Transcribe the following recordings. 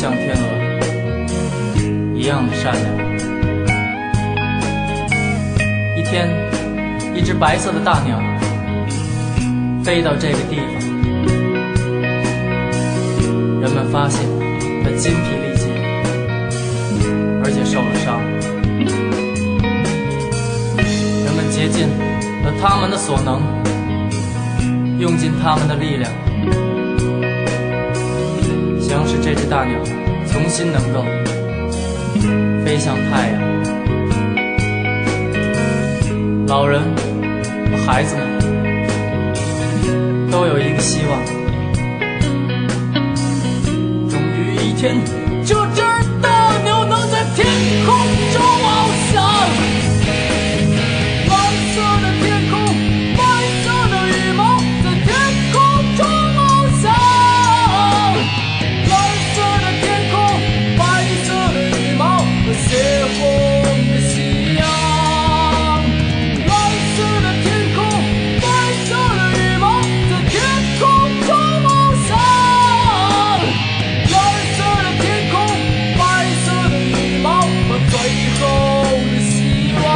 像天鹅一样的善良。一天，一只白色的大鸟飞到这个地方，人们发现它筋疲力尽，而且受了伤。人们竭尽了他们的所能，用尽他们的力量，想使这只大鸟重新能够飞向太阳。老人和孩子们都有一个希望，终于一天，这只大鸟能在天空中翱翔。蓝色的天空，白色的羽毛，在天空中翱翔。蓝色的天空，白色的羽毛和血红的夕阳。蓝色的天空，白色的羽毛，在天空中翱翔。蓝色的天空，白色的羽毛和最后的希望。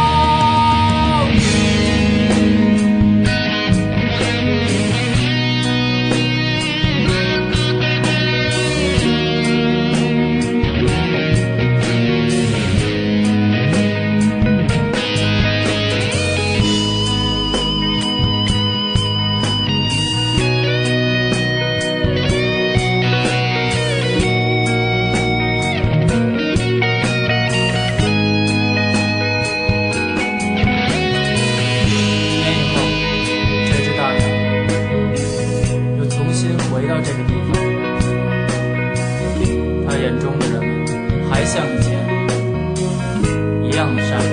回到这个地方，他眼中的人们还像以前一样的善良。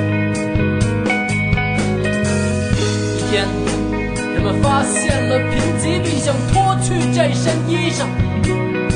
一天，人们发现了贫瘠并想脱去这身衣裳，